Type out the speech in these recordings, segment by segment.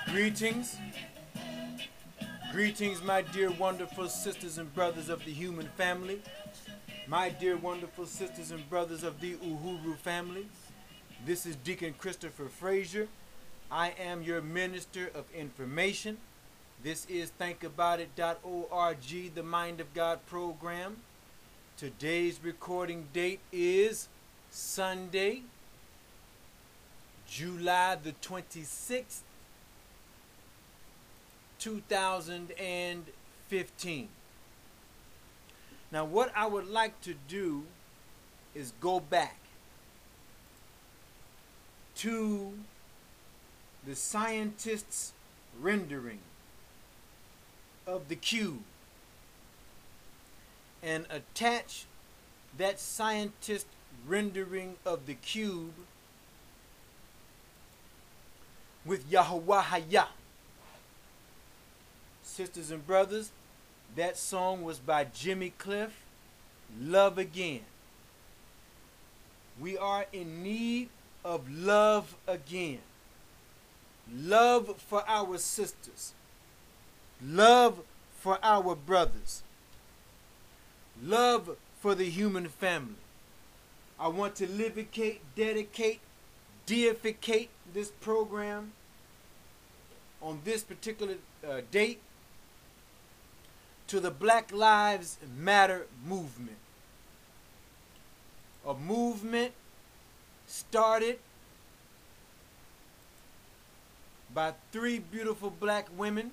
Greetings, greetings, my dear wonderful sisters and brothers of the human family, my dear wonderful sisters and brothers of the Uhuru family. This is Deacon Christopher Frazier. I am your minister of information. This is thinkaboutit.org, the Mind of God program. Today's recording date is Sunday, July the 26th, 2015. Now, what I would like to do is go back to the scientists' rendering of the cube and attach that scientist rendering of the cube with Yahweh Hayah. Sisters and brothers, that song was by Jimmy Cliff, Love Again. We are in need of love again. Love for our sisters. Love for our brothers. Love for the human family. I want to livicate, dedicate, deificate this program on this particular date to the Black Lives Matter movement. A movement started by three beautiful black women.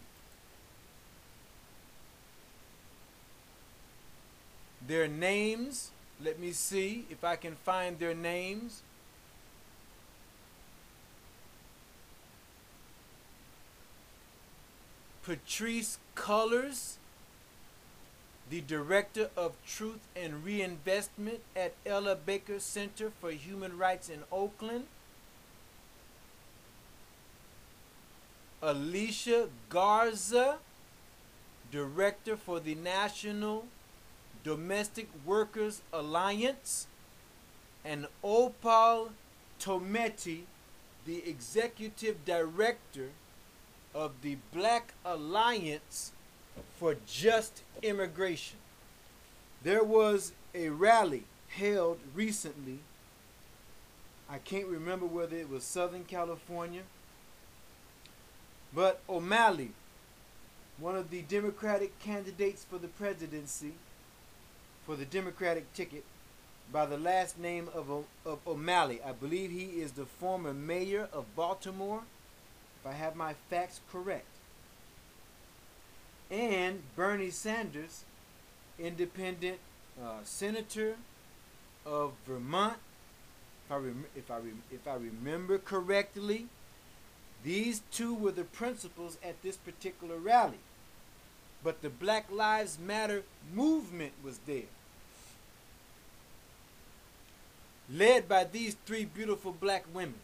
Their names, let me see if I can find their names. Patrice Cullors, the Director of Truth and Reinvestment at Ella Baker Center for Human Rights in Oakland. Alicia Garza, Director for the National Domestic Workers Alliance. And Opal Tometi, the Executive Director of the Black Alliance for Just Immigration. There was a rally held recently. I can't remember whether it was Southern California, but O'Malley, one of the Democratic candidates for the presidency, for the Democratic ticket, by the last name of O'Malley. I believe he is the former mayor of Baltimore, if I have my facts correct. And Bernie Sanders, independent senator of Vermont, if I remember correctly. These two were the principals at this particular rally. But the Black Lives Matter movement was there, led by these three beautiful black women.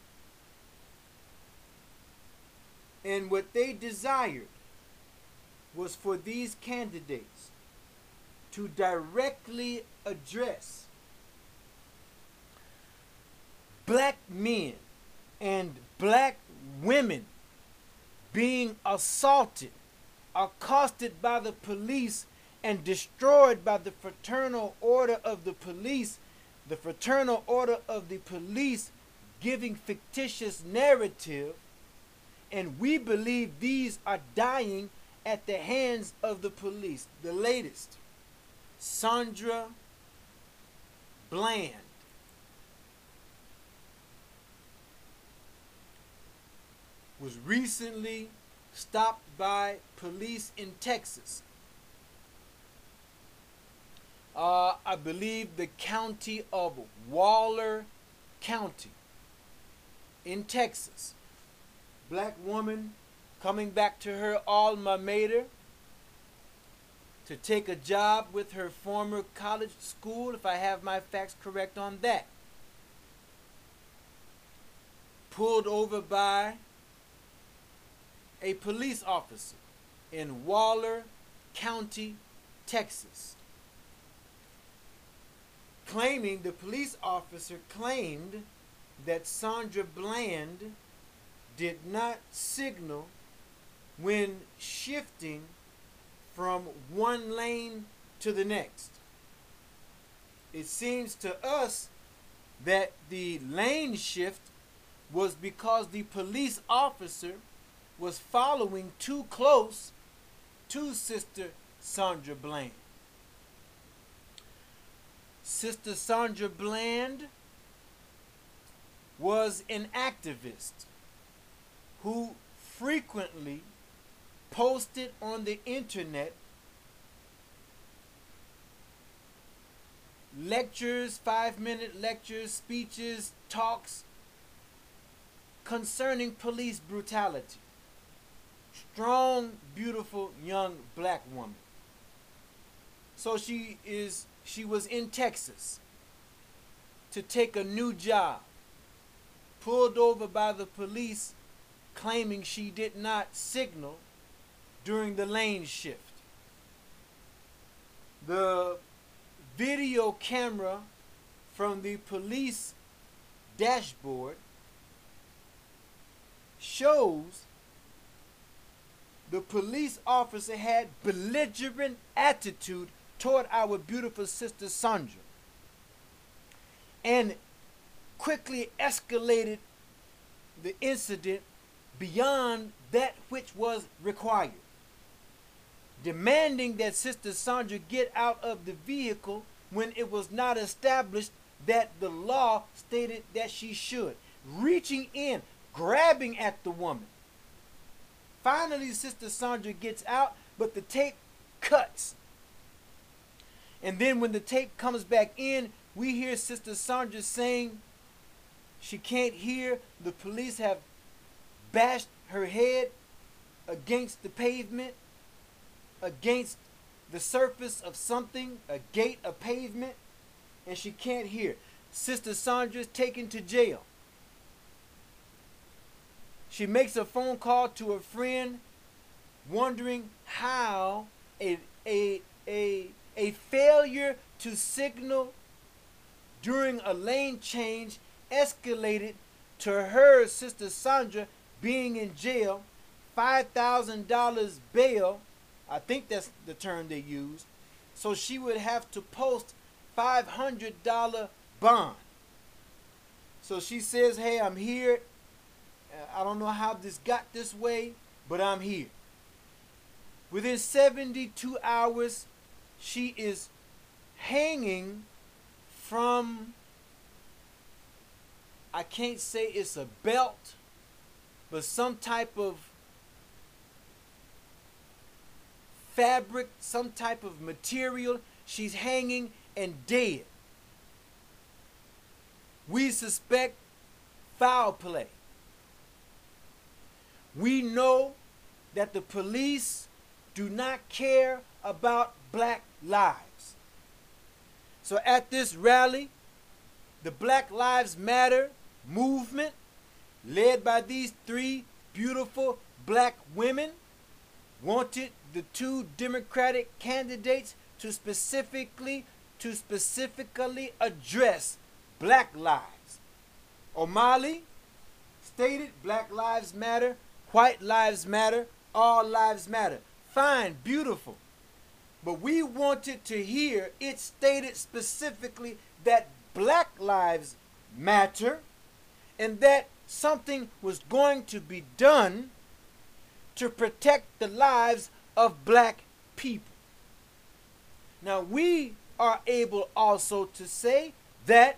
And what they desired was for these candidates to directly address black men and black women being assaulted, accosted by the police, and destroyed by the Fraternal Order of the Police. The Fraternal Order of the Police giving fictitious narrative, and we believe these are dying at the hands of the police. The latest, Sandra Bland, was recently stopped by police in Texas. I believe the county of Waller County in Texas. Black woman coming back to her alma mater to take a job with her former college school, if I have my facts correct on that. Pulled over by a police officer in Waller County, Texas. The police officer claimed that Sandra Bland did not signal when shifting from one lane to the next. It seems to us that the lane shift was because the police officer was following too close to Sister Sandra Bland. Sister Sandra Bland was an activist who frequently posted on the internet lectures, 5-minute lectures, speeches, talks concerning police brutality. Strong, beautiful, young black woman. So she was in Texas to take a new job, pulled over by the police claiming she did not signal during the lane shift. The video camera from the police dashboard shows the police officer had belligerent attitude toward our beautiful Sister Sandra and quickly escalated the incident beyond that which was required, demanding that Sister Sandra get out of the vehicle when it was not established that the law stated that she should, reaching in, grabbing at the woman. Finally, Sister Sandra gets out, but the tape cuts. And then when the tape comes back in, we hear Sister Sandra saying she can't hear. The police have bashed her head against the pavement, against the surface of something, a gate, a pavement, and she can't hear. Sister Sandra is taken to jail. She makes a phone call to a friend wondering how a failure to signal during a lane change escalated to her, Sister Sandra, being in jail, $5,000 bail, I think that's the term they used, so she would have to post $500 bond. So she says, hey, I'm here. I don't know how this got this way, but I'm here. Within 72 hours, she is hanging from, I can't say it's a belt, but some type of fabric, some type of material. She's hanging and dead. We suspect foul play. We know that the police do not care about black lives. So at this rally, the Black Lives Matter movement, led by these three beautiful black women, wanted the two Democratic candidates to specifically address black lives. O'Malley stated Black Lives Matter, white lives matter, all lives matter. Fine, beautiful. But we wanted to hear it stated specifically that black lives matter and that something was going to be done to protect the lives of black people. Now we are able also to say that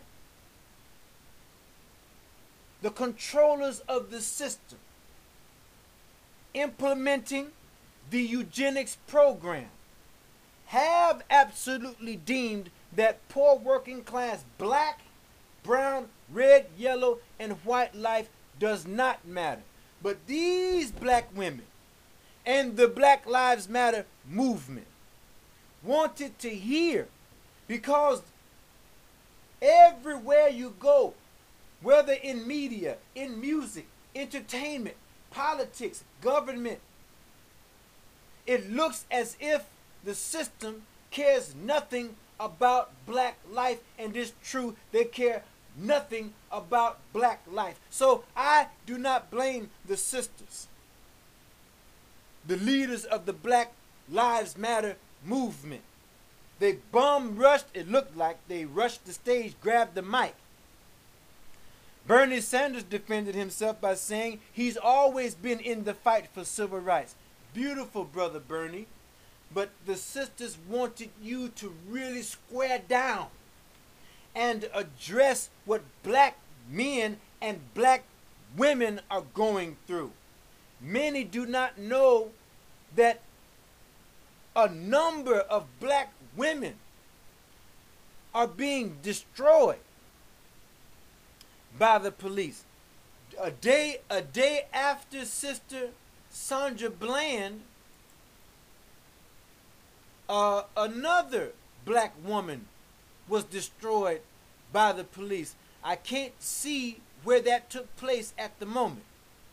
the controllers of the system implementing the eugenics program have absolutely deemed that poor working class black, brown, red, yellow, and white life does not matter. But these black women and the Black Lives Matter movement wanted to hear, because everywhere you go, whether in media, in music, entertainment, politics, government, it looks as if the system cares nothing about black life, and it's true, they care nothing about black life. So I do not blame the sisters. the leaders of the Black Lives Matter movement. They bum rushed, it looked like they rushed the stage, grabbed the mic. Bernie Sanders defended himself by saying he's always been in the fight for civil rights. Beautiful, Brother Bernie. But the sisters wanted you to really square down and address what black men and black women are going through. Many do not know that a number of black women are being destroyed by the police. A day after Sister Sandra Bland, another black woman was destroyed by the police. I can't see where that took place at the moment.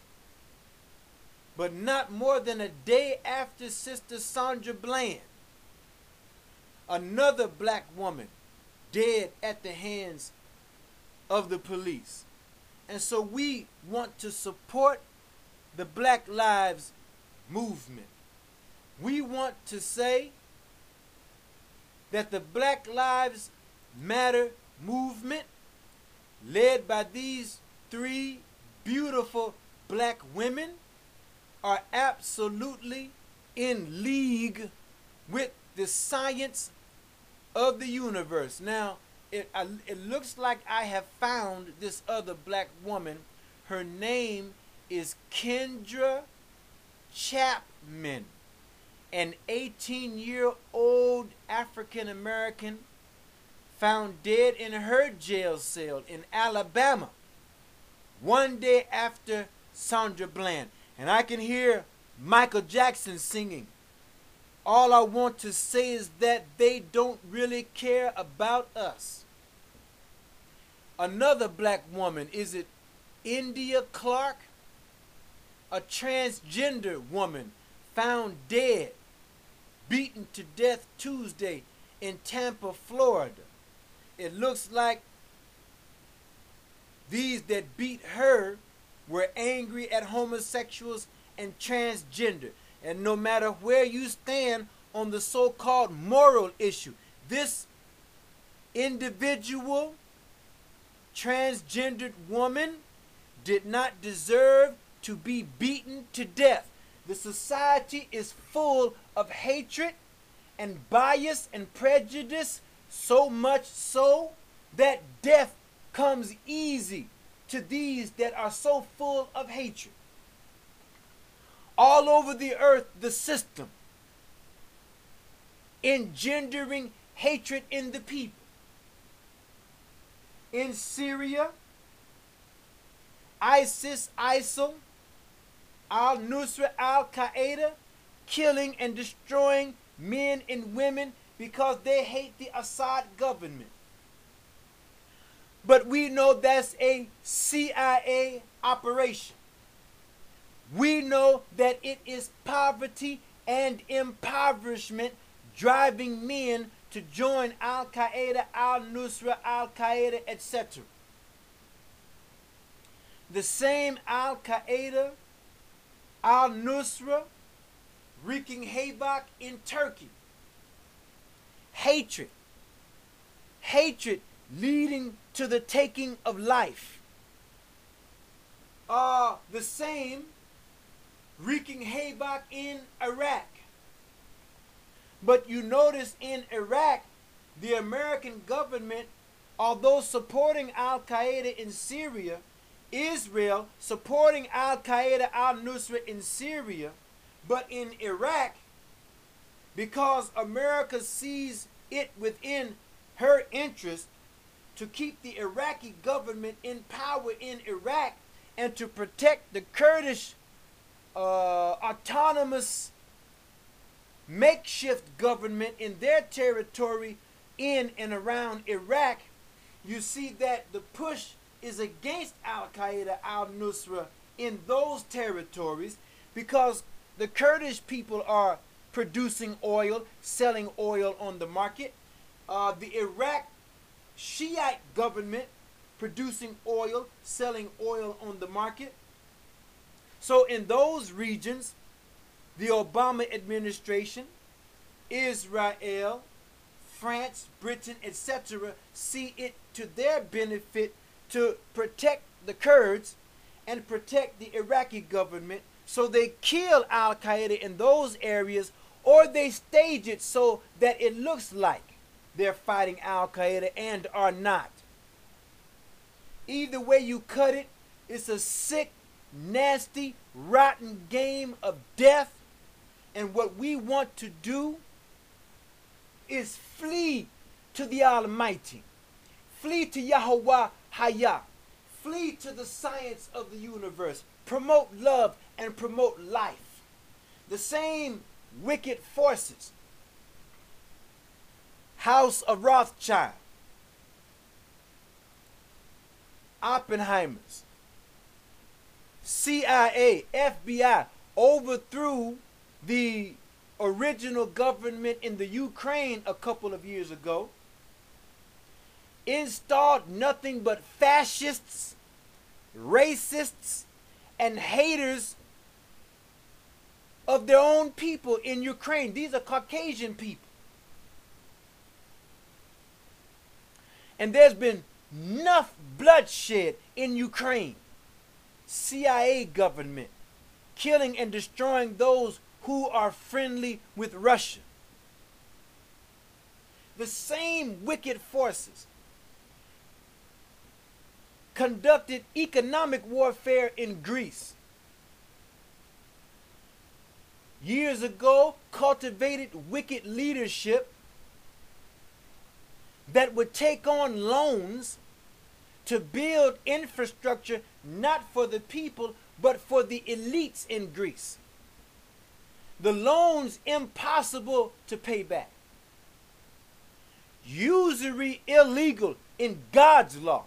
But not more than a day after Sister Sandra Bland, another black woman dead at the hands of the police. And so we want to support the Black Lives Movement. We want to say that the Black Lives Matter movement, led by these three beautiful black women, are absolutely in league with the science of the universe. Now, it looks like I have found this other black woman. Her name is Kendra Chapman, an 18-year-old African American found dead in her jail cell in Alabama one day after Sandra Bland. And I can hear Michael Jackson singing. All I want to say is that they don't really care about us. Another black woman, is it India Clark? A transgender woman found dead, beaten to death Tuesday in Tampa, Florida. It looks like these that beat her were angry at homosexuals and transgender. And no matter where you stand on the so-called moral issue, this individual transgendered woman did not deserve to be beaten to death. The society is full of hatred and bias and prejudice, so much so that death comes easy to these that are so full of hatred. All over the earth, the system engendering hatred in the people. In Syria, ISIS, ISIL, Al-Nusra, Al-Qaeda, killing and destroying men and women because they hate the Assad government. But we know that's a CIA operation. We know that it is poverty and impoverishment driving men to join Al-Qaeda, Al-Nusra, Al-Qaeda, etc. The same Al-Qaeda, Al-Nusra, wreaking havoc in Turkey. Hatred leading to the taking of life. The same wreaking havoc in Iraq. But you notice in Iraq, the American government, although supporting Al-Qaeda in Syria, Israel supporting Al-Qaeda, Al-Nusra in Syria, but in Iraq, because America sees it within her interest to keep the Iraqi government in power in Iraq and to protect the Kurdish autonomous makeshift government in their territory in and around Iraq, you see that the push is against Al-Qaeda, Al-Nusra in those territories because the Kurdish people are producing oil, selling oil on the market. The Iraq Shiite government producing oil, selling oil on the market. So in those regions, the Obama administration, Israel, France, Britain, etc., see it to their benefit to protect the Kurds and protect the Iraqi government, so they kill Al-Qaeda in those areas, or they stage it so that it looks like they're fighting Al-Qaeda and are not. Either way you cut it, it's a sick, nasty, rotten game of death. And what we want to do is flee to the Almighty. Flee to Yahweh Hayah. Flee to the science of the universe. Promote love and promote life. The same wicked forces, House of Rothschild, Oppenheimers, CIA, FBI, overthrew the original government in the Ukraine a couple of years ago, installed nothing but fascists, racists, and haters of their own people in Ukraine. These are Caucasian people. And there's been enough bloodshed in Ukraine. CIA government killing and destroying those who are friendly with Russia. The same wicked forces conducted economic warfare in Greece. Years ago, cultivated wicked leadership that would take on loans to build infrastructure not for the people but for the elites in Greece. The loans impossible to pay back. Usury illegal in God's law.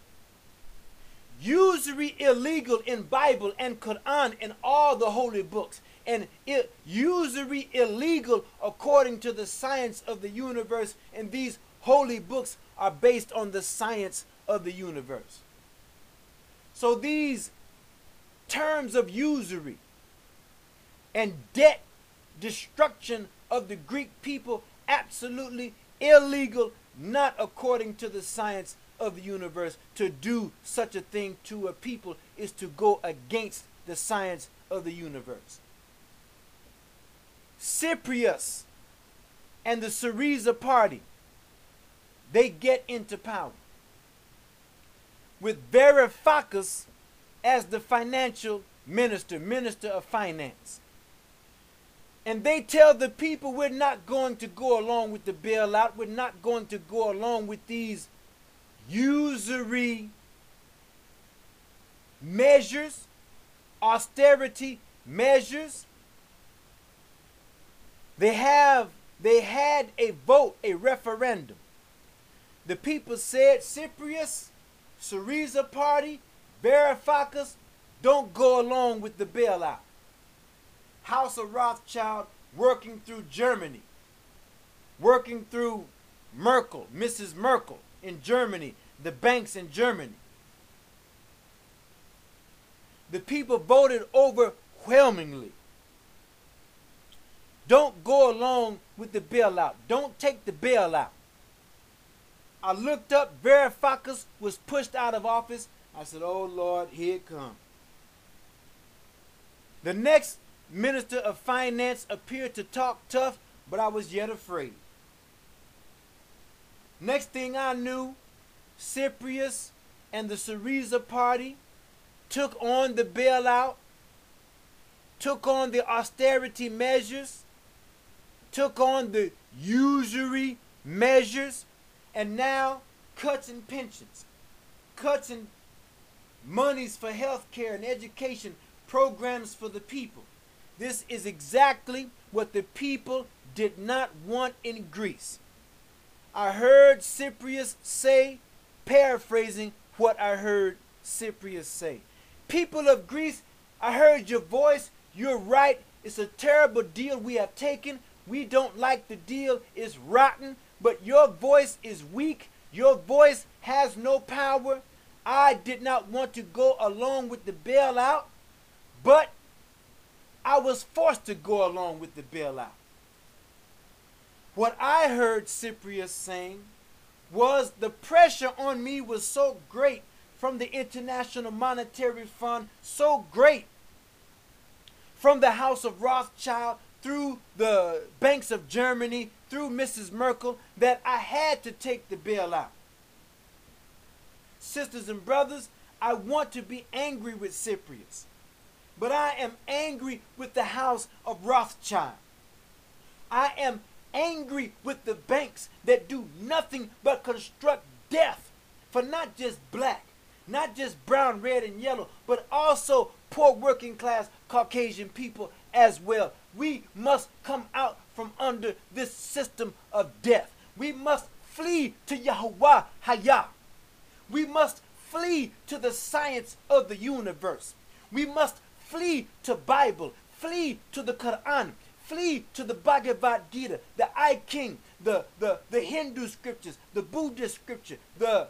Usury illegal in Bible and Quran and all the holy books. And usury illegal according to the science of the universe, and these holy books are based on the science of the universe. So these terms of usury and debt destruction of the Greek people, absolutely illegal, not according to the science of the universe. To do such a thing to a people is to go against the science of the universe. Cyprus and the Syriza party, they get into power with Varoufakis as the financial minister of finance. And they tell the people, we're not going to go along with the bailout. We're not going to go along with these usury measures, austerity measures. They had a vote, a referendum. The people said, Cyprus, Syriza party, Varoufakis, don't go along with the bailout. House of Rothschild working through Germany, working through Merkel, Mrs. Merkel in Germany, the banks in Germany. The people voted overwhelmingly. Don't go along with the bailout. Don't take the bailout. I looked up, Varoufakis was pushed out of office. I said, oh Lord, here it comes. The next Minister of Finance appeared to talk tough, but I was yet afraid. Next thing I knew, Cyprus and the Syriza party took on the bailout, took on the austerity measures, took on the usury measures, and now cuts in pensions, cuts in monies for health care and education, programs for the people. This is exactly what the people did not want in Greece. I heard Cyprus say, paraphrasing what I heard Cyprus say, people of Greece, I heard your voice. You're right. It's a terrible deal we have taken. We don't like the deal. It's rotten. But your voice is weak. Your voice has no power. I did not want to go along with the bailout, but I was forced to go along with the bailout. What I heard Cyprius saying was the pressure on me was so great from the International Monetary Fund, so great from the House of Rothschild, through the banks of Germany, through Mrs. Merkel, that I had to take the bailout. Sisters and brothers, I want to be angry with Cyprius, but I am angry with the House of Rothschild. I am angry with the banks that do nothing but construct death for not just black, not just brown, red, and yellow, but also poor working class Caucasian people as well. We must come out from under this system of death. We must flee to Yahuwah Hayah. We must flee to the science of the universe. We must flee to Bible, flee to the Quran, flee to the Bhagavad Gita, the I Ching, the Hindu scriptures, the Buddhist scripture, the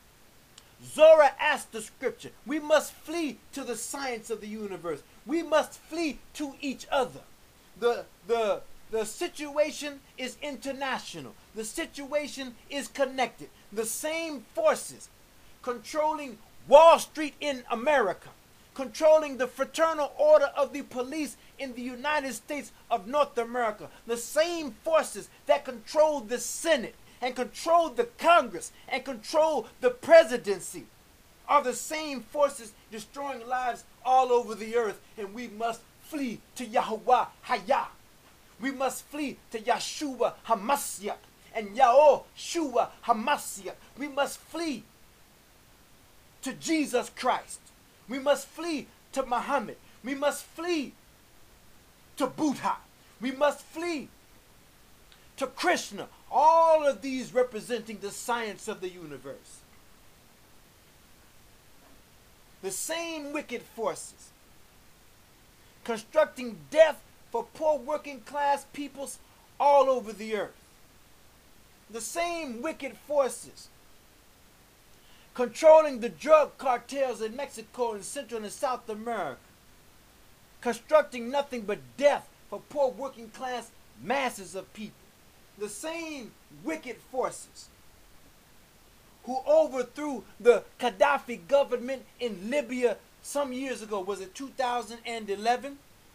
Zoroaster scripture. We must flee to the science of the universe. We must flee to each other. The situation is international. The situation is connected. The same forces controlling Wall Street in America, controlling the fraternal order of the police in the United States of North America, the same forces that control the Senate and control the Congress and control the presidency are the same forces destroying lives all over the earth. And we must flee to Yahuwah Hayah. We must flee to Yeshua HaMashiach and Yahushua HaMashiach. We must flee to Jesus Christ. We must flee to Muhammad. We must flee to Buddha. We must flee to Krishna. All of these representing the science of the universe. The same wicked forces constructing death for poor working class peoples all over the earth. The same wicked forces controlling the drug cartels in Mexico and Central and South America, constructing nothing but death for poor working class masses of people. The same wicked forces who overthrew the Gaddafi government in Libya some years ago, was it 2011?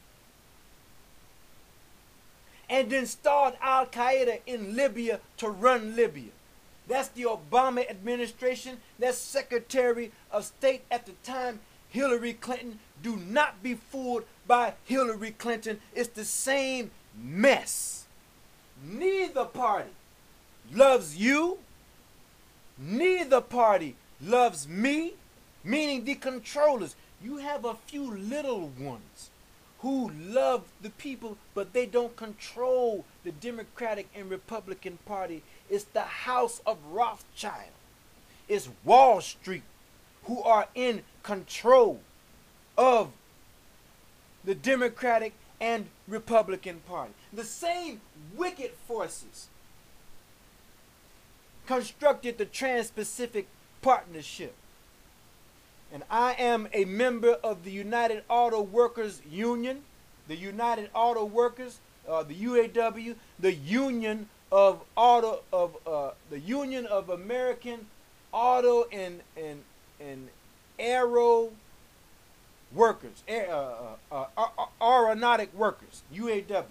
And installed Al-Qaeda in Libya to run Libya. That's the Obama administration. That's Secretary of State at the time, Hillary Clinton. Do not be fooled by Hillary Clinton. It's the same mess. Neither party loves you. Neither party loves me, meaning the controllers. You have a few little ones who love the people, but they don't control the Democratic and Republican Party. It's the House of Rothschild. It's Wall Street who are in control of the Democratic and Republican Party. The same wicked forces constructed the Trans-Pacific Partnership. And I am a member of the United Auto Workers Union, the United Auto Workers, the UAW, the Union of the Union of American Auto and Aero Workers, Aeronautic Workers, UAW.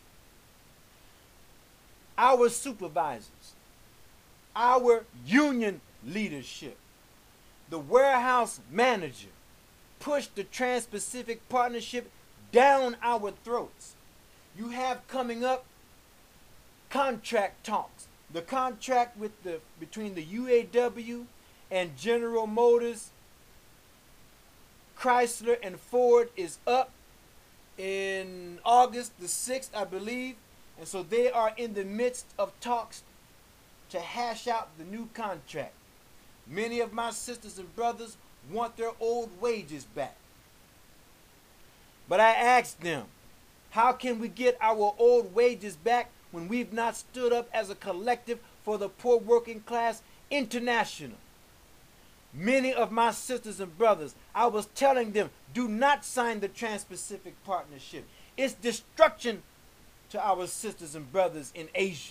Our supervisors, our union leadership, the warehouse manager pushed the Trans-Pacific Partnership down our throats. You have coming up contract talks. The contract between the UAW and General Motors, Chrysler, and Ford is up in August the 6th, I believe. And so they are in the midst of talks to hash out the new contract. Many of my sisters and brothers want their old wages back. But I asked them, how can we get our old wages back when we've not stood up as a collective for the poor working class international? Many of my sisters and brothers, I was telling them, do not sign the Trans-Pacific Partnership. It's destruction to our sisters and brothers in Asia.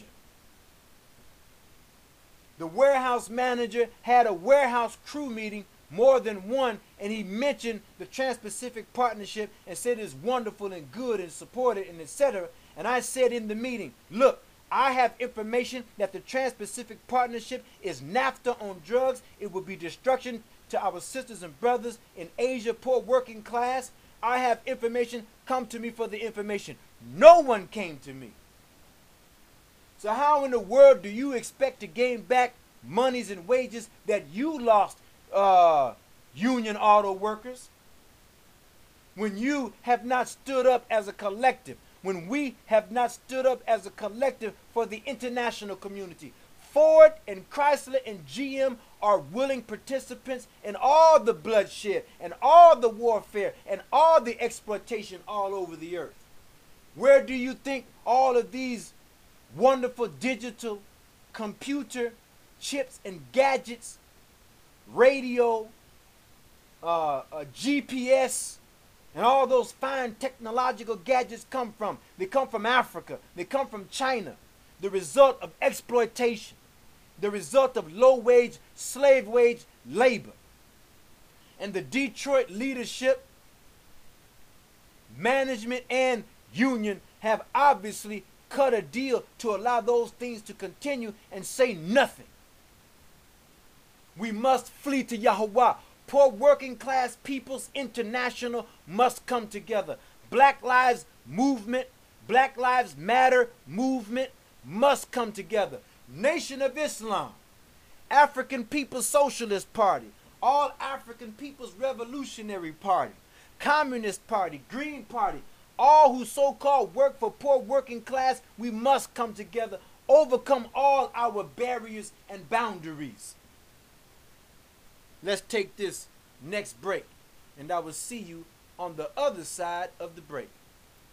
The warehouse manager had a warehouse crew meeting, more than one, and he mentioned the Trans-Pacific Partnership and said it's wonderful and good and supported and etc. And I said in the meeting, look, I have information that the Trans-Pacific Partnership is NAFTA on drugs. It will be destruction to our sisters and brothers in Asia, poor working class. I have information. Come to me for the information. No one came to me. So how in the world do you expect to gain back monies and wages that you lost, union auto workers, when you have not stood up as a collective, when we have not stood up as a collective for the international community? Ford and Chrysler and GM are willing participants in all the bloodshed and all the warfare and all the exploitation all over the earth. Where do you think all of these wonderful digital computer chips and gadgets, radio, GPS, and all those fine technological gadgets come from? They come from Africa. They come from China. The result of exploitation. The result of low-wage, slave-wage labor. And the Detroit leadership, management, and union have obviously cut a deal to allow those things to continue and say nothing. We must flee to Yahweh. Poor working class peoples international must come together. Black Lives Movement, Black Lives Matter movement must come together. Nation of Islam, African People's Socialist Party, All African People's Revolutionary Party, Communist Party, Green Party, all who so-called work for poor working class, we must come together, overcome all our barriers and boundaries. Let's take this next break, and I will see you on the other side of the break.